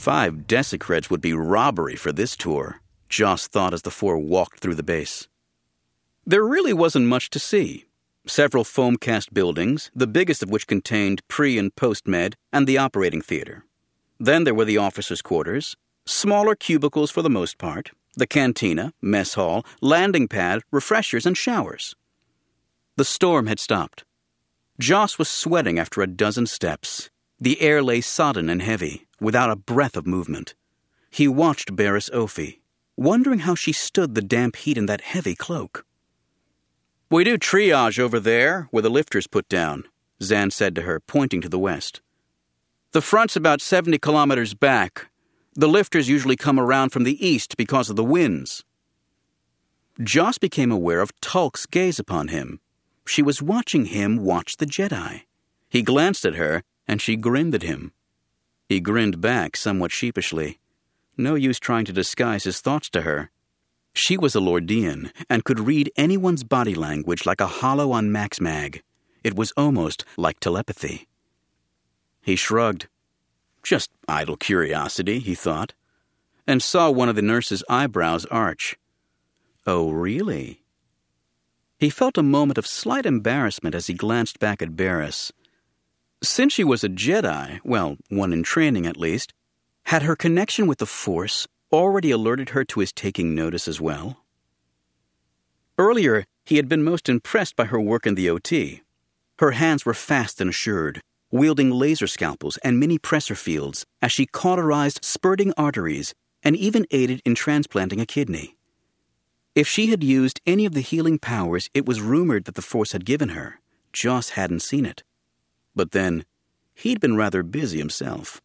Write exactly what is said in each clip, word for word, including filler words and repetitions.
Five Desecreds would be robbery for this tour, Joss thought as the four walked through the base. There really wasn't much to see. Several foam-cast buildings, the biggest of which contained pre- and post-med and the operating theater. Then there were the officers' quarters, smaller cubicles for the most part, the cantina, mess hall, landing pad, refreshers, and showers. The storm had stopped. Joss was sweating after a dozen steps. The air lay sodden and heavy, without a breath of movement. He watched Barriss Offee, wondering how she stood the damp heat in that heavy cloak. "We do triage over there, where the lifters put down," Zan said to her, pointing to the west. "The front's about seventy kilometers back. The lifters usually come around from the east because of the winds." Joss became aware of Tulk's gaze upon him. She was watching him watch the Jedi. He glanced at her, and she grinned at him. He grinned back somewhat sheepishly. No use trying to disguise his thoughts to her. She was a Lordian and could read anyone's body language like a holo on MaxMag. It was almost like telepathy. He shrugged. Just idle curiosity, he thought, and saw one of the nurse's eyebrows arch. Oh, really? He felt a moment of slight embarrassment as he glanced back at Barriss. Since she was a Jedi, well, one in training at least, had her connection with the Force already alerted her to his taking notice as well? Earlier, he had been most impressed by her work in the O T. Her hands were fast and assured, wielding laser scalpels and mini presser fields as she cauterized spurting arteries and even aided in transplanting a kidney. If she had used any of the healing powers it was rumored that the Force had given her, Joss hadn't seen it. But then, he'd been rather busy himself.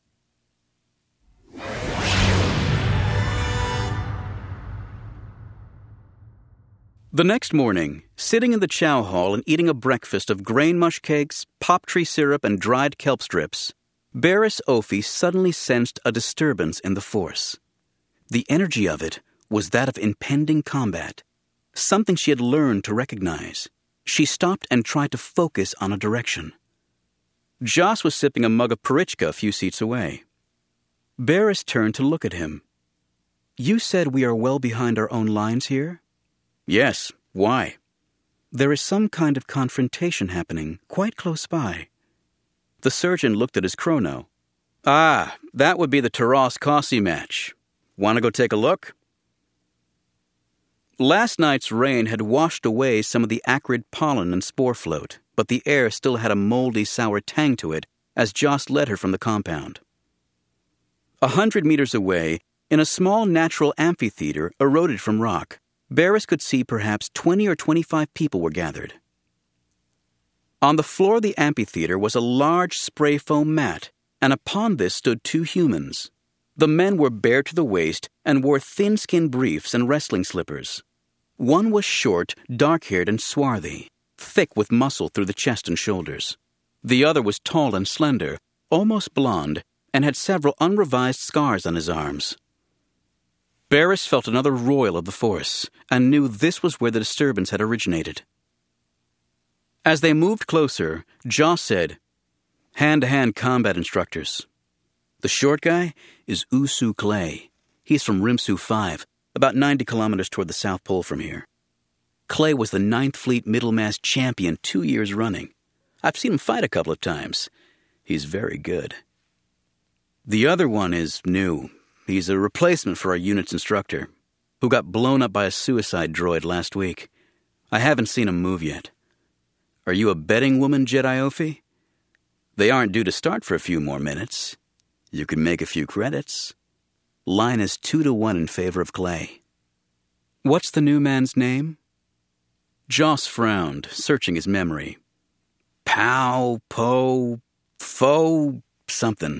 The next morning, sitting in the chow hall and eating a breakfast of grain mush cakes, pop tree syrup, and dried kelp strips, Barriss Offee suddenly sensed a disturbance in the Force. The energy of it was that of impending combat, something she had learned to recognize. She stopped and tried to focus on a direction. Joss was sipping a mug of Perichka a few seats away. Barriss turned to look at him. "You said we are well behind our own lines here?" "Yes. Why?" "There is some kind of confrontation happening quite close by." The surgeon looked at his chrono. "Ah, that would be the Taras-Kasi match. Want to go take a look?" Last night's rain had washed away some of the acrid pollen and spore float, but the air still had a moldy, sour tang to it as Joss led her from the compound. A hundred meters away, in a small natural amphitheater eroded from rock, Barriss could see perhaps twenty or twenty-five people were gathered. On the floor of the amphitheater was a large spray foam mat, and upon this stood two humans. The men were bare to the waist and wore thin-skinned briefs and wrestling slippers. One was short, dark-haired, and swarthy, thick with muscle through the chest and shoulders. The other was tall and slender, almost blonde, and had several unrevised scars on his arms. Barriss felt another roil of the Force, and knew this was where the disturbance had originated. As they moved closer, Joss said, "Hand-to-hand combat instructors. The short guy is Usu Clay. He's from Rimsu five, about ninety kilometers toward the South Pole from here. Clay was the Ninth Fleet Middlemass champion two years running. I've seen him fight a couple of times. He's very good. The other one is new. He's a replacement for our unit's instructor, who got blown up by a suicide droid last week. I haven't seen him move yet. Are you a betting woman, Jedi Offee? They aren't due to start for a few more minutes. You can make a few credits. Line is two to one in favor of Clay." "What's the new man's name?" Joss frowned, searching his memory. Pow, Po, Fo, something.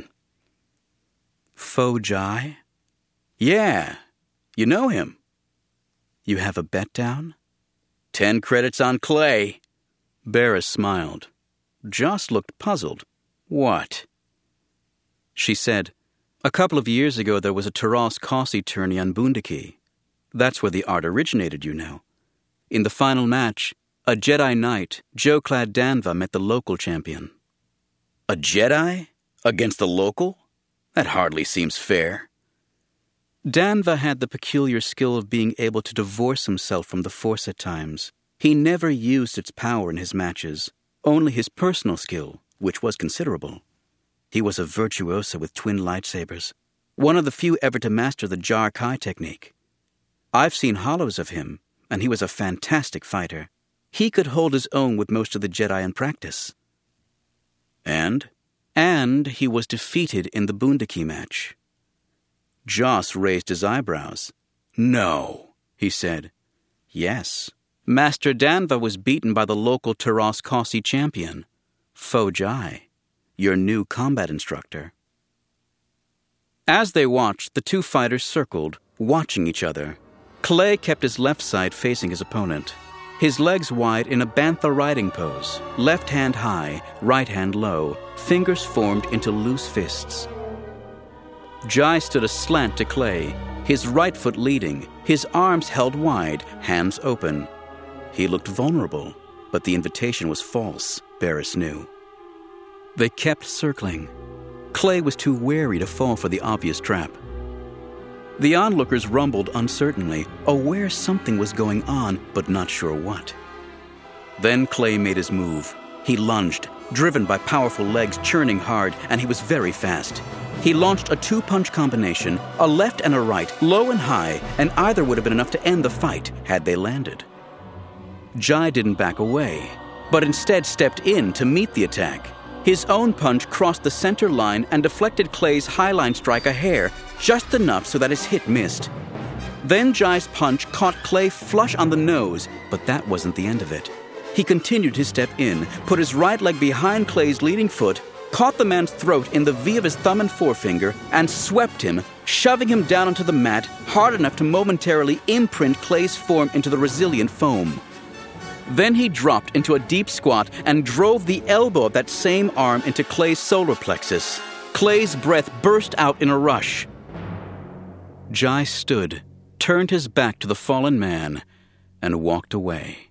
Fo Jai? Yeah, you know him. You have a bet down? Ten credits on Clay. Barriss smiled. Joss looked puzzled. What? She said, "A couple of years ago there was a Taras-Kasi tourney on Bundaki. That's where the art originated, you know. In the final match, a Jedi Knight, Joclad Danva, met the local champion." A Jedi? Against the local? That hardly seems fair. Danva had the peculiar skill of being able to divorce himself from the Force at times. He never used its power in his matches, only his personal skill, which was considerable. He was a virtuoso with twin lightsabers, one of the few ever to master the Jar Kai technique. I've seen hollows of him, and he was a fantastic fighter. He could hold his own with most of the Jedi in practice. And? And he was defeated in the Boondaki match. Joss raised his eyebrows. No, he said. Yes. Master Danva was beaten by the local Taras Kasi champion, Fo Jai, your new combat instructor. As they watched, the two fighters circled, watching each other. Clay kept his left side facing his opponent, his legs wide in a bantha riding pose, left hand high, right hand low, fingers formed into loose fists. Jai stood aslant to Clay, his right foot leading, his arms held wide, hands open. He looked vulnerable, but the invitation was false, Barriss knew. They kept circling. Clay was too wary to fall for the obvious trap. The onlookers rumbled uncertainly, aware something was going on, but not sure what. Then Clay made his move. He lunged, driven by powerful legs churning hard, and he was very fast. He launched a two-punch combination, a left and a right, low and high, and either would have been enough to end the fight had they landed. Jai didn't back away, but instead stepped in to meet the attack. His own punch crossed the center line and deflected Clay's highline strike a hair, just enough so that his hit missed. Then Jai's punch caught Clay flush on the nose, but that wasn't the end of it. He continued his step in, put his right leg behind Clay's leading foot, caught the man's throat in the V of his thumb and forefinger, and swept him, shoving him down onto the mat hard enough to momentarily imprint Clay's form into the resilient foam. Then he dropped into a deep squat and drove the elbow of that same arm into Clay's solar plexus. Clay's breath burst out in a rush. Jai stood, turned his back to the fallen man, and walked away.